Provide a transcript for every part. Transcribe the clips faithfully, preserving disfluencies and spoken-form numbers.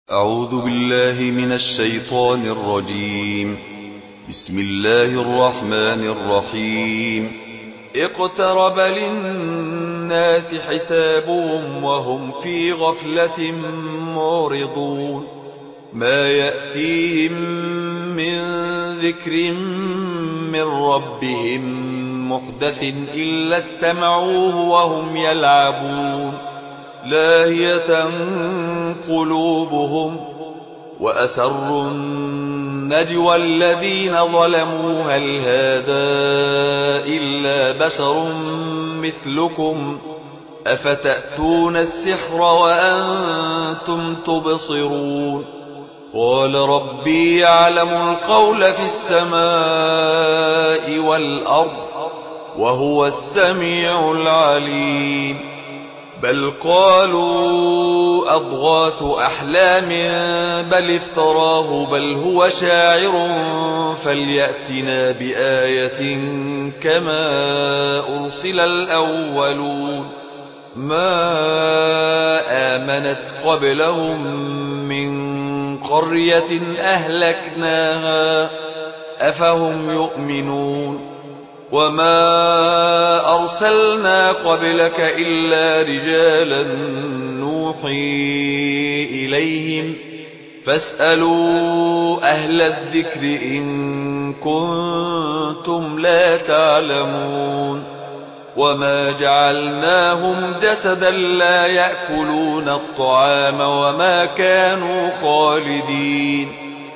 أعوذ بالله من الشيطان الرجيم. بسم الله الرحمن الرحيم. اقترب للناس حسابهم وهم في غفلة معرضون. ما يأتيهم من ذكر من ربهم محدث إلا استمعوه وهم يلعبون. لاهية قلوبهم وأسروا النجوى الذين ظلموا هل هذا إلا بشر مثلكم أفتأتون السحر وأنتم تبصرون. قال ربي يعلم القول في السماء والأرض وهو السميع العليم. بل قالوا أضغاث أحلام بل افتراه بل هو شاعر فليأتنا بآية كما أرسل الأولون. ما آمنت قبلهم من قرية أهلكناها أفهم يؤمنون. وما أرسلنا قبلك إلا رجالا نوحي إليهم فاسألوا أهل الذكر إن كنتم لا تعلمون. وما جعلناهم جسدا لا يأكلون الطعام وما كانوا خالدين.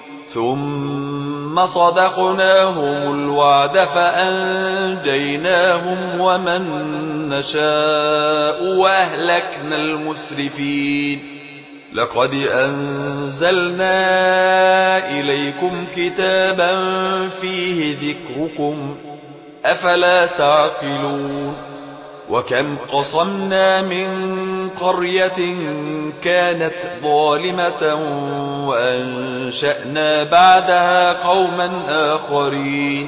ثم صدقناهم الوعد فأنجيناهم ومن نشاء وأهلكنا المسرفين. لقد أنزلنا إليكم كتابا فيه ذكركم أفلا تعقلون. وكم قصمنا من قرية كانت ظالمة وأنشأنا بعدها قوما آخرين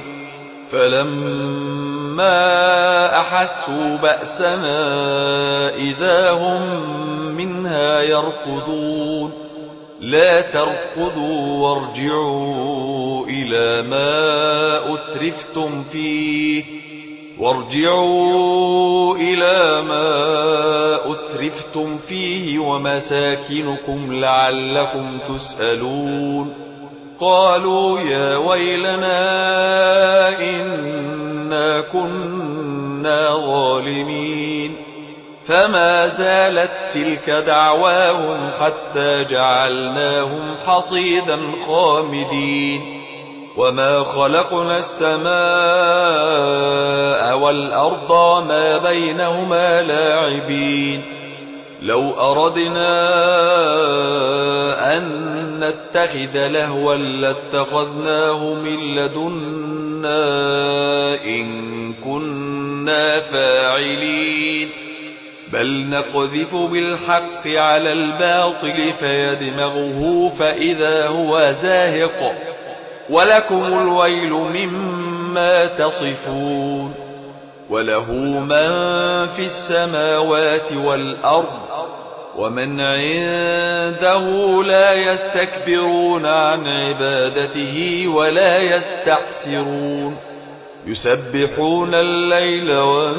فلما أحسوا بأسنا إذا هم منها يركضون. لا تركضوا وارجعوا إلى ما أترفتم فيه وارجعوا إلى ما أترفتم فيه ومساكنكم لعلكم تسألون. قالوا يا ويلنا إنا كنا ظالمين. فما زالت تلك دعواهم حتى جعلناهم حصيدا خامدين. وما خلقنا السماء والأرض وما بينهما لاعبين. لو أردنا أن نتخذ لهوا لاتخذناه من لدنا إن كنا فاعلين. بل نقذف بالحق على الباطل فيدمغه فإذا هو زاهق ولكم الويل مما تصفون. وله من في السماوات والأرض ومن عنده لا يستكبرون عن عبادته ولا يستحسرون. يسبحون الليل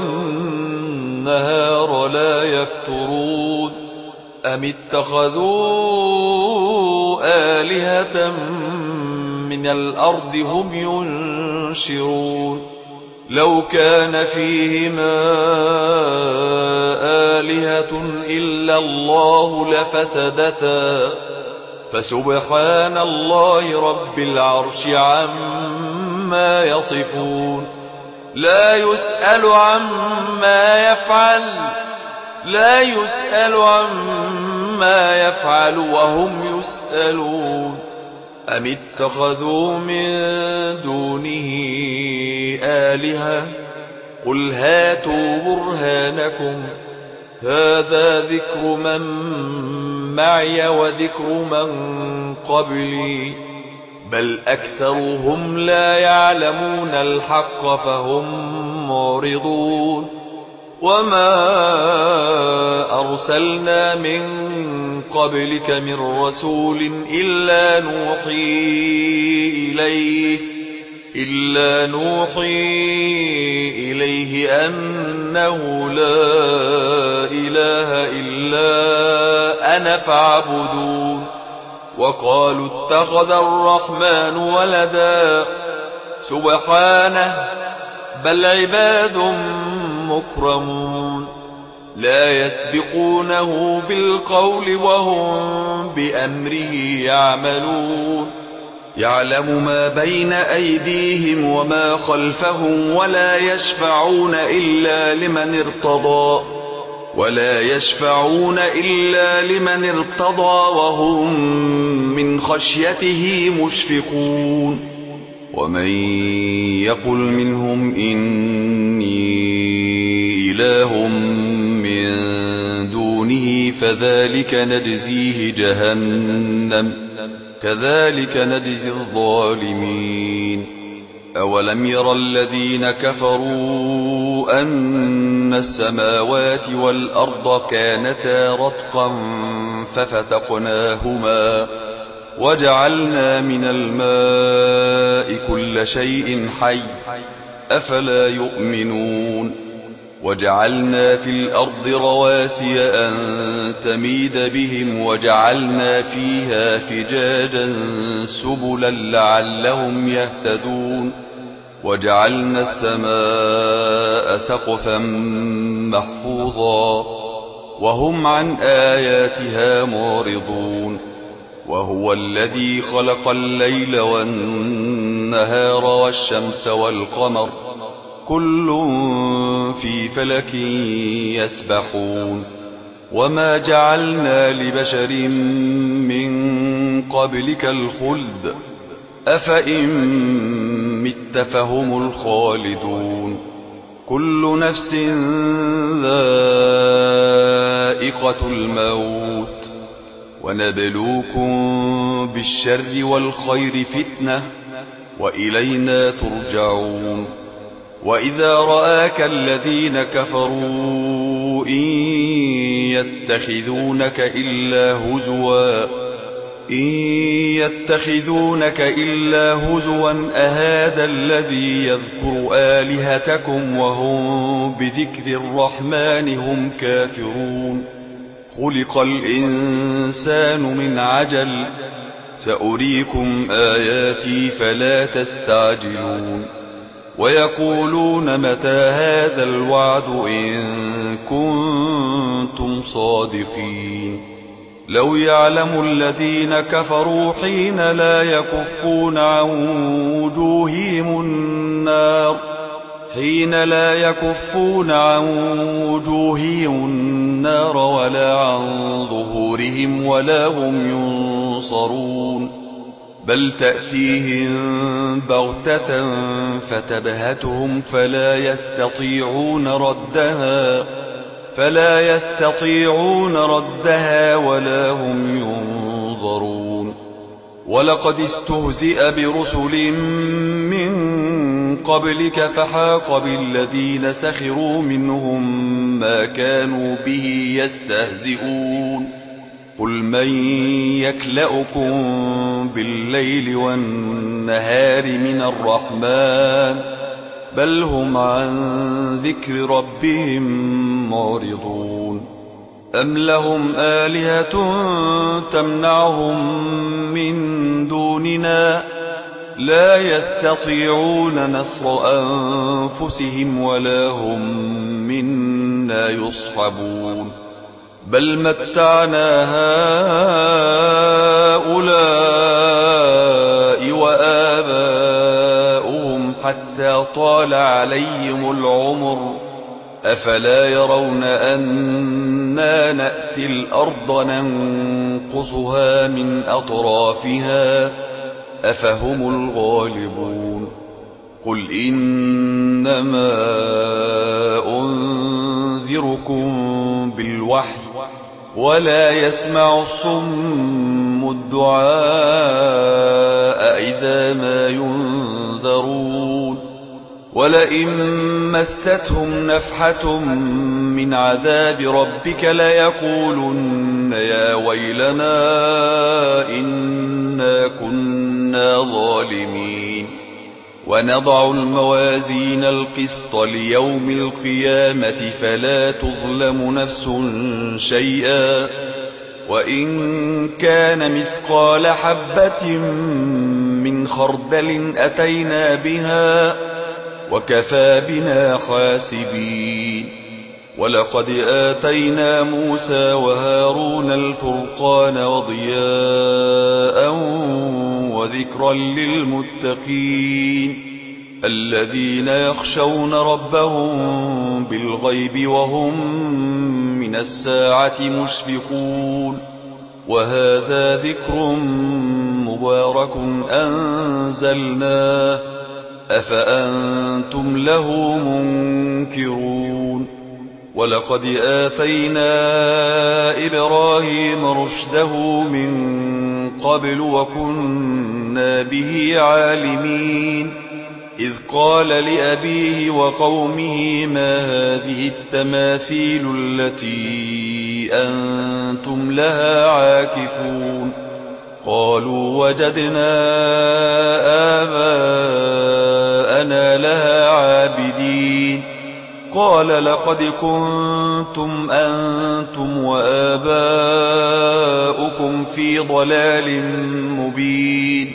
والنهار لا يفترون. أم اتخذوا آلهة من الأرض هم ينشرون. لو كان فيهما آلهة إلا الله لفسدتا فسبحان الله رب العرش عما يصفون. لا يسأل عما يفعل لا يسأل عما يفعل وهم يسألون. أم اتخذوا من دونه آلهة قل هاتوا برهانكم هذا ذكر من معي وذكر من قبلي بل أكثرهم لا يعلمون الحق فهم معرضون. وما أرسلنا من قبلك من رسول إلا نوحي إليه إلا نوحي إليه أنه لا إله إلا أنا فاعبدون وقالوا اتخذ الرحمن ولدا سبحانه بل عباد مكرمون لا يسبقونه بالقول وهم بأمره يعملون يعلم ما بين أيديهم وما خلفهم ولا يشفعون إلا لمن ارتضى ولا يشفعون إلا لمن ارتضى وهم من خشيته مشفقون ومن يقل منهم إني إله من دونه فذلك نجزيه جهنم كذلك نجزي الظالمين أولم ير الذين كفروا أن السماوات والأرض كانتا رتقا ففتقناهما وجعلنا من الماء كل شيء حي أفلا يؤمنون وجعلنا في الأرض رواسي أن تميد بهم وجعلنا فيها فجاجا سبلا لعلهم يهتدون وجعلنا السماء سقفا محفوظا وهم عن آياتها معرضون وهو الذي خلق الليل والنهار والشمس والقمر كل في فلك يسبحون وما جعلنا لبشر من قبلك الخلد أفإن مت فهم الخالدون كل نفس ذائقة الموت ونبلوكم بالشر والخير فتنة وإلينا ترجعون وإذا رآك الذين كفروا إن يتخذونك إلا هزوا إن يتخذونك إلا هزوا أهذا الذي يذكر آلهتكم وهم بذكر الرحمن هم كافرون خلق الإنسان من عجل سأريكم آياتي فلا تستعجلون ويقولون متى هذا الوعد إن كنتم صادقين لو يعلم الذين كفروا حين لا يكفون عن وجوههم النار حين لا يكفون عن وجوههم النار ولا عن ظهورهم ولا هم ينصرون بل تأتيهم بغتة فتبهتهم فلا يستطيعون ردها فلا يستطيعون ردها ولا هم ينظرون ولقد استهزئ برسل من قبلك فحاق بالذين سخروا منهم ما كانوا به يستهزئون قل من يكلؤكم بالليل والنهار من الرحمن بل هم عن ذكر ربهم معرضون أم لهم آلهة تمنعهم من دوننا لا يستطيعون نصر أنفسهم ولا هم منا يصحبون بل متعنا هؤلاء وآباؤهم حتى طال عليهم العمر أفلا يرون أنا نأتي الأرض ننقصها من أطرافها أفهم الغالبون قل إنما أنذركم بالوحي ولا يسمع الصم الدعاء إذا ما ينذرون ولئن مستهم نفحة من عذاب ربك ليقولن يا ويلنا إنا كنا ظالمين. ونضع الموازين القسط ليوم القيامة فلا تظلم نفس شيئا وإن كان مثقال حبة من خردل أتينا بها وكفى بنا حاسبين. ولقد آتينا موسى وهارون الفرقان وضياء وذكرا للمتقين الذين يخشون ربهم بالغيب وهم من الساعة مشفقون. وهذا ذكر مبارك أنزلناه أفأنتم له منكرون. ولقد آتينا إبراهيم رشده من قبل وكنا به عالمين. إذ قال لأبيه وقومه ما هذه التماثيل التي أنتم لها عاكفون. قالوا وجدنا آباءنا لها عابدين. قال لقد كنتم أنتم وآباؤكم في ضلال مبين.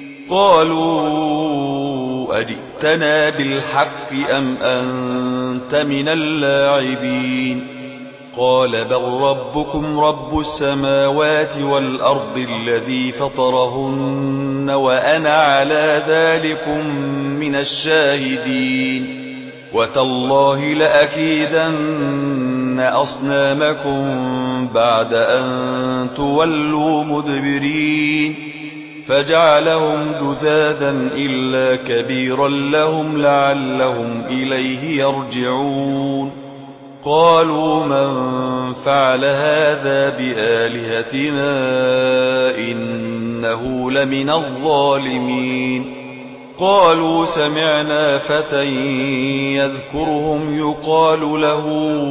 قالوا أجئتنا بالحق أم أنت من اللاعبين. قال بل ربكم رب السماوات والأرض الذي فطرهن وأنا على ذلكم من الشاهدين. وتالله لأكيدن أصنامكم بعد أن تولوا مدبرين. فجعلهم جذاذا إلا كبيرا لهم لعلهم إليه يرجعون. قالوا من فعل هذا بآلهتنا إنه لمن الظالمين. قالوا سمعنا فتى يذكرهم يقال له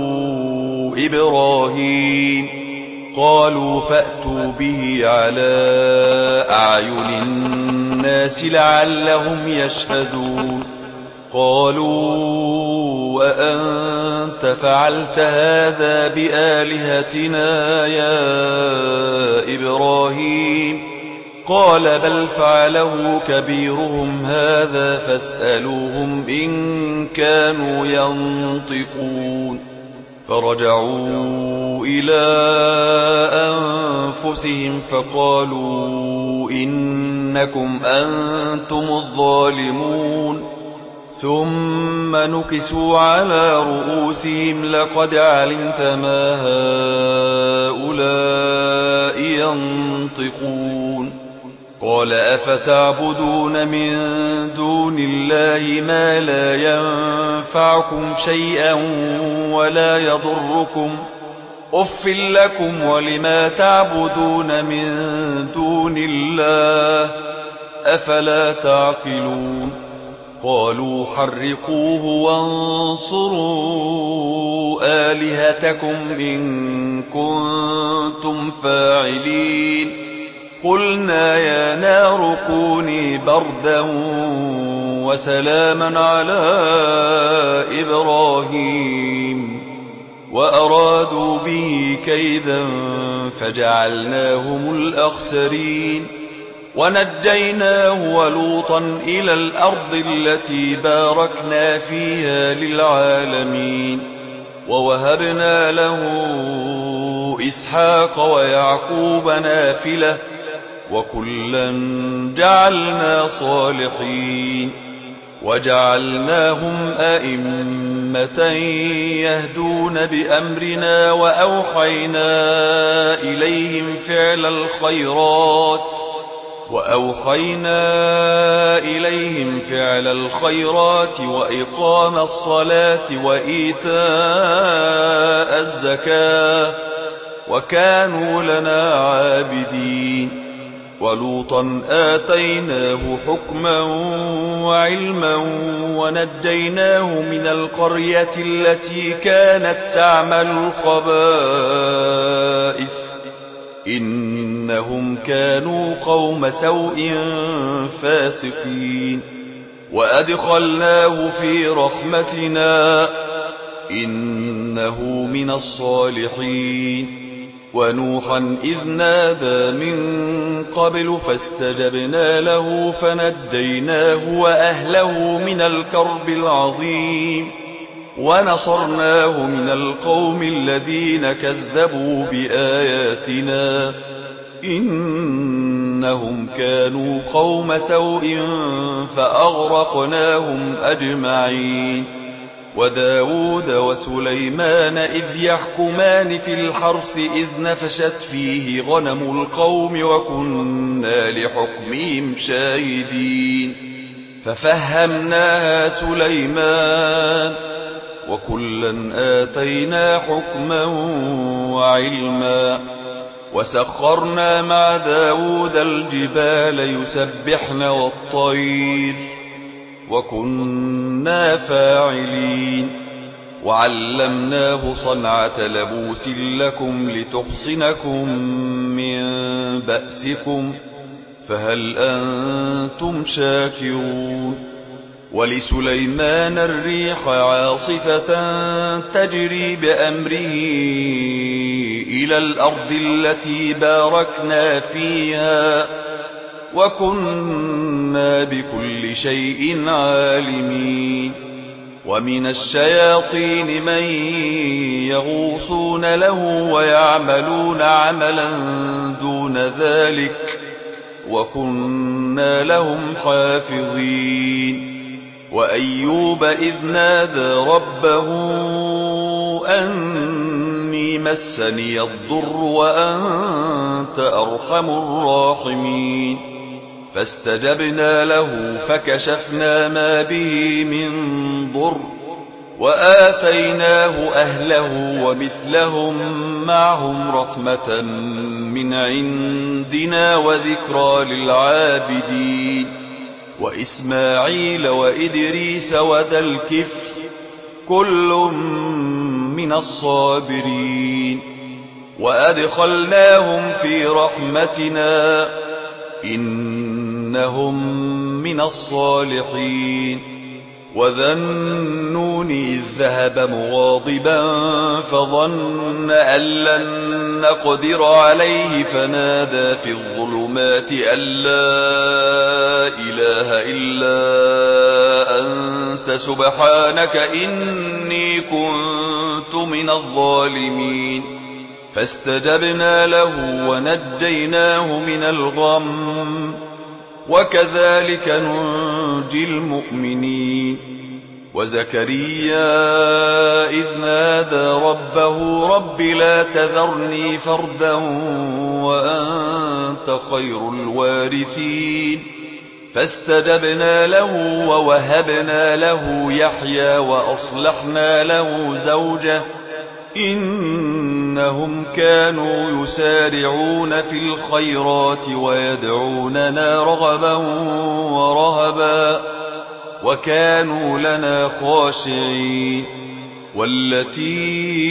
إبراهيم. قالوا فأتوا به على أعين الناس لعلهم يشهدون. قالوا وأنت فعلت هذا بآلهتنا يا إبراهيم. قال بل فعله كبيرهم هذا فاسألوهم إن كانوا ينطقون. فرجعوا إلى أنفسهم فقالوا إنكم أنتم الظالمون. ثم نكسوا على رؤوسهم لقد علمت ما هؤلاء ينطقون. قال أفتعبدون من دون الله ما لا ينفعكم شيئا ولا يضركم أف لكم ولما تعبدون من دون الله أفلا تعقلون. قالوا حرقوه وانصروا آلهتكم إن كنتم فاعلين. قلنا يا نار كوني بردا وسلاما على إبراهيم وأرادوا به كيدا فجعلناهم الأخسرين. ونجيناه ولوطا إلى الأرض التي باركنا فيها للعالمين. ووهبنا له إسحاق ويعقوب نافلة وكلا جعلنا صالحين. وجعلناهم أئمة يهدون بأمرنا وأوحينا إليهم فعل الخيرات وأوحينا إليهم فعل الخيرات وإقام الصلاة وإيتاء الزكاة وكانوا لنا عابدين. ولوطا آتيناه حكما وعلما ونجيناه من القرية التي كانت تعمل الخبائث إنهم كانوا قوم سوء فاسقين وأدخلناه في رحمتنا إنه من الصالحين ونوحا إذ نادى من قبل فاستجبنا له فنجيناه وأهله من الكرب العظيم ونصرناه من القوم الذين كذبوا بآياتنا إنهم كانوا قوم سوء فأغرقناهم أجمعين وداود وسليمان إذ يحكمان في الحرث إذ نفشت فيه غنم القوم وكنا لحكمهم شاهدين ففهمناها سليمان وكلا آتينا حكما وعلما وسخرنا مع داود الجبال يسبحن والطير وكنا فاعلين وعلمناه صنعة لبوس لكم لتحصنكم من بأسكم فهل أنتم شاكرون ولسليمان الريح عاصفة تجري بأمره إلى الأرض التي باركنا فيها وكنا بكل شيء عالمين ومن الشياطين من يغوصون له ويعملون عملا دون ذلك وكنا لهم حافظين وأيوب إذ نادى ربه أني مسني الضر وأنت أرحم الراحمين فاستجبنا له فكشفنا ما به من ضر وآتيناه أهله ومثلهم معهم رحمة من عندنا وذكرى للعابدين وإسماعيل وإدريس وذا الكفل كل من الصابرين وأدخلناهم في رحمتنا إنهم من الصالحين وذا النون إذ ذهب مغاضبا فظن أن لن نقدر عليه فنادى في الظلمات أن لا إله إلا أنت سبحانك إني كنت من الظالمين فاستجبنا له ونجيناه من الغم وكذلك ننجي المؤمنين وزكريا إذ نادى ربه رب لا تذرني فردا وأنت خير الوارثين فاستجبنا له ووهبنا له يحيى وأصلحنا له زوجه إنهم كانوا يسارعون في الخيرات ويدعوننا رغبا ورهبا وكانوا لنا خاشعين والتي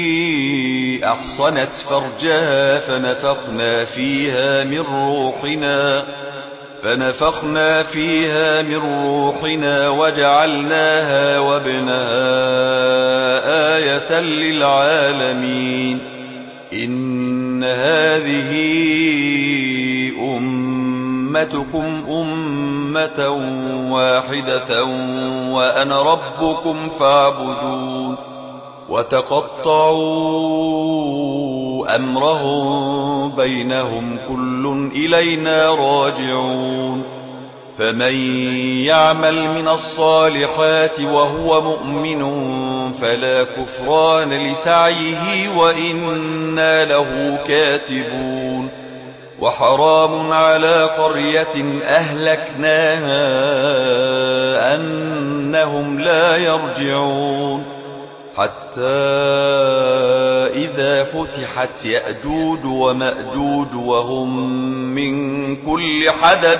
أحصنت فرجها فنفخنا فيها من روحنا فنفخنا فيها من روحنا وجعلناها وابنها آية للعالمين إن هذه أمتكم أمة واحدة وأنا ربكم فاعبدون وتقطعوا أمرهم بينهم كل إلينا راجعون فمن يعمل من الصالحات وهو مؤمن فلا كفران لسعيه وإنا له كاتبون وحرام على قرية أهلكناها أنهم لا يرجعون حتى حتى إذا فتحت يأجوج ومأجوج وهم من كل حدب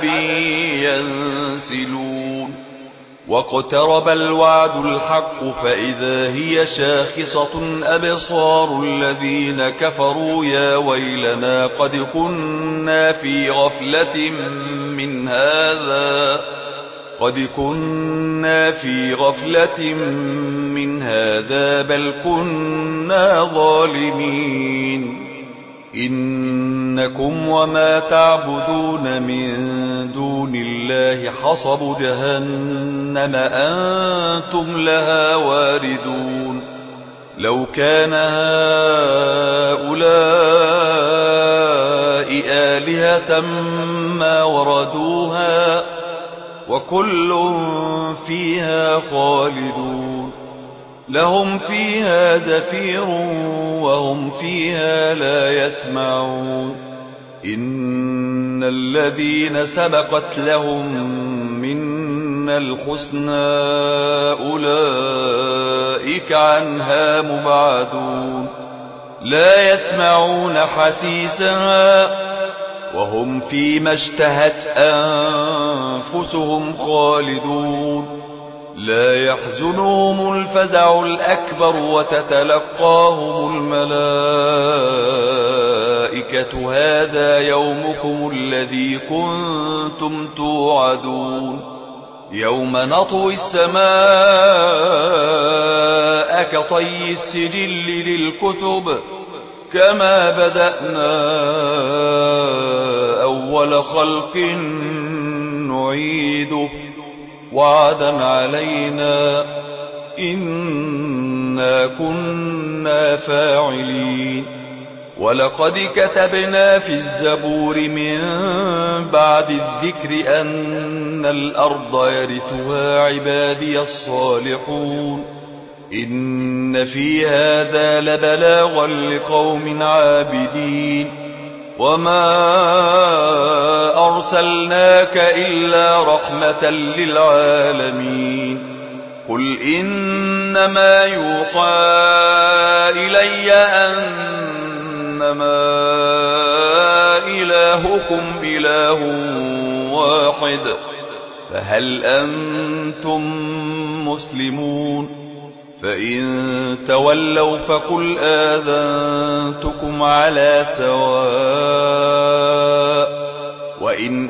ينسلون واقترب الوعد الحق فإذا هي شاخصة أبصار الذين كفروا يا ويلنا قد كنا في غفلة من هذا قد كنا في غفلة من هذا بل كنا ظالمين إنكم وما تعبدون من دون الله حصب جهنم أنتم لها واردون لو كان هؤلاء آلهة ما وردوها وكل فيها خالدون لهم فيها زفير وهم فيها لا يسمعون إن الذين سبقت لهم منا الحسنى أولئك عنها مبعدون لا يسمعون حسيسها وهم فيما اشتهت أنفسهم خالدون لا يحزنهم الفزع الأكبر وتتلقاهم الملائكة هذا يومكم الذي كنتم توعدون يوم نطوي السماء كطي السجل للكتب كما بدأنا أول خلق نعيده وعدا علينا إنا كنا فاعلين ولقد كتبنا في الزبور من بعد الذكر أن الأرض يرثها عبادي الصالحون إن في هذا لبلاغا لقوم عابدين وما أرسلناك إلا رحمة للعالمين قل إنما يوحى إلي أنما إلهكم إله واحد فهل أنتم مسلمون فإن تولوا فقل آذنتكم على سواء وإن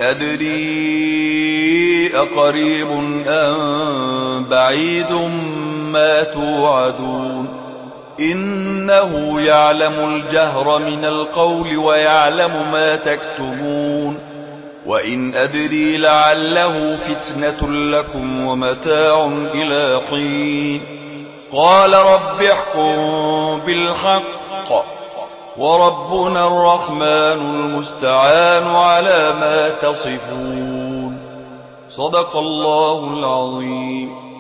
أدري أقريب أم بعيد ما توعدون إنه يعلم الجهر من القول ويعلم ما تكتمون وإن أدري لعله فتنة لكم ومتاع إلى حين قال رب احكم بالحق وربنا الرحمن المستعان على ما تصفون صدق الله العظيم.